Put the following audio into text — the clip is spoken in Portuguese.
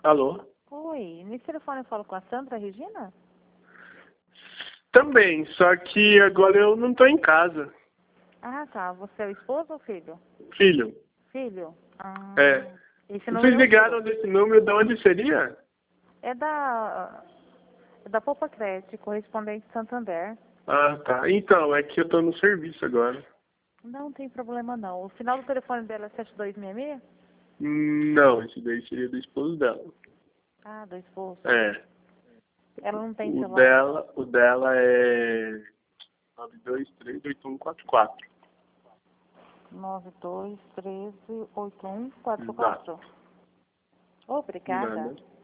Alô? Oi, nesse telefone eu falo com a Sandra Regina? Também, só que agora eu não tô em casa. Ah, tá. Você é o esposo ou filho? Filho, Filho? Ah, é. esse Vocês número é o ligaram seu. nesse número, de onde seria? É da Poupa Crédito, correspondente Santander. Ah, tá. Então, é que eu tô no serviço agora. Não tem problema não. O final do telefone dela é 7266? Não, esse daí seria do esposo dela. Ah, do esposo. É. Ela não tem O celular. dela é 9238144. 92138144. Exato. Obrigada. Nada.